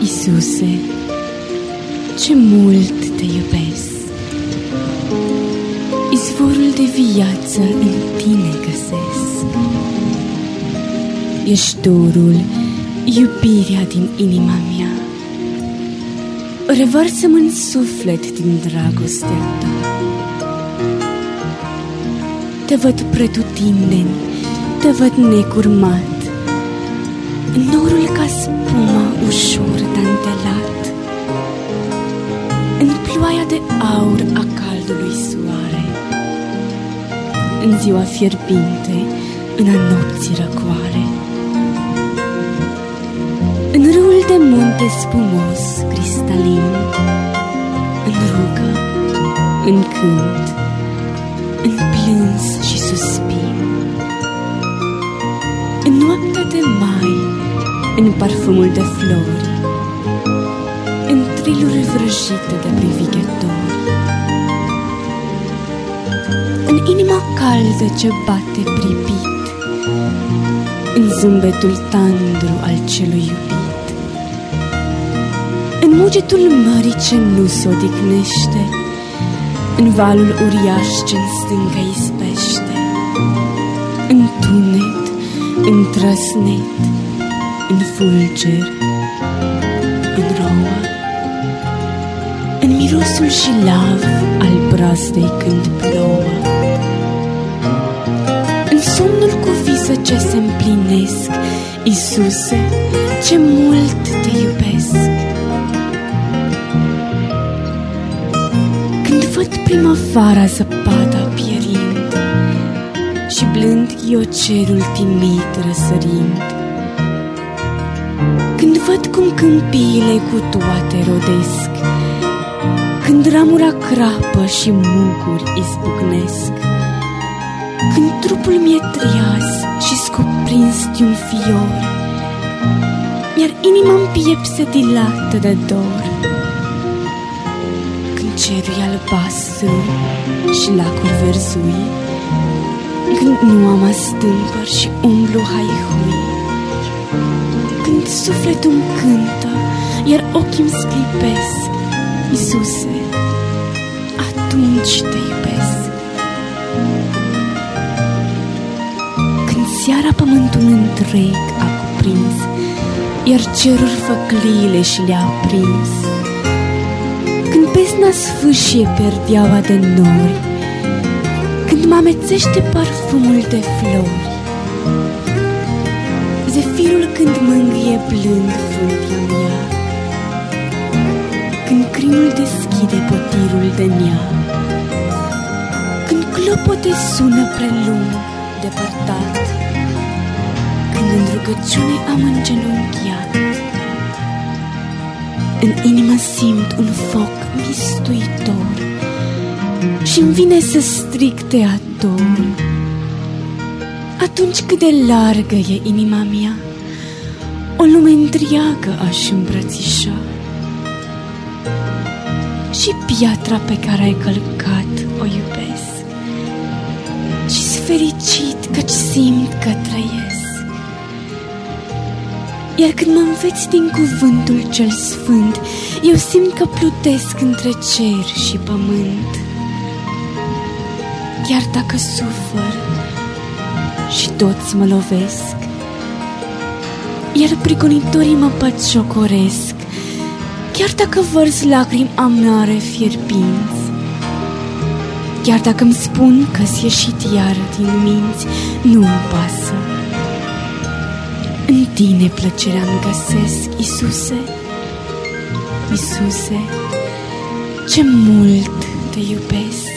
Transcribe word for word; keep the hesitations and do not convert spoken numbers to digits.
Iisuse, ce mult te iubesc. Izvorul de viață în tine găsesc. Ești dorul, iubirea din inima mea. Revarsă-mă în suflet din dragostea ta. Te văd pretutindeni, te văd necurmat, în norul ca spuma ușor dantelat, în ploaia de aur a caldului soare, în ziua fierbinte, în a nopții răcoare, în râul de munte spumos, cristalin, în rugă, în cânt, în plâns și suspin, în noaptea de mai, în parfumul de flori, în triluri vrăjite de privighetori, în inima caldă ce bate pripit, în zâmbetul tandru al celui iubit, în mugetul mării ce nu se odihnește, în valul uriaș ce-n stânga ispește, în tunet, în trăsnet, în fulger, în rouă, în mirosul și lav al brazdei când plouă, în somnul cu visă ce se împlinesc. Iisuse, ce mult te iubesc. Când văd primăvara zăpada pierind și blând iocerul timid răsărind, când văd cum câmpiile cu toate rodesc, când ramura crapă și muguri izbucnesc, când trupul mi-e trias și scuprins de-un fior, iar inima-mi piept se dilată de dor, când cerul e albastru și lacuri verzui, când nu am astâmpări și umblu hai-hui, când sufletul-mi cântă, iar ochii-mi sclipesc. Iisuse, atunci te iubesc. Când seara pământul întreg a cuprins, iar cerul făcliile și le-a aprins, când pesna sfâșie perdeaua de nori, când mă amețește parfumul de flori, zefirul când mângâie blând fruntea mea, când crinul deschide potirul de nea, când clopote sună prelung depărtat, când în rugăciune am îngenunchiat, în inimă simt un foc mistuitor și-mi vine să strig te ador. Atunci cât de largă e inima mea, o lume întreagă aș îmbrățișa, și piatra pe care ai călcat o iubesc, și-s fericit căci simt că trăiesc. Iar când mă înveți din cuvântul cel sfânt, eu simt că plutesc între cer și pământ. Chiar dacă sufăr și toți mă lovesc, iar prigonitorii mă păciocoresc, chiar dacă vărs lacrimi amare fierbinți, chiar dacă-mi spun că-s ieșit iar din minți, nu-mi pasă. În tine plăcerea-mi găsesc, Iisuse, Iisuse, ce mult te iubesc.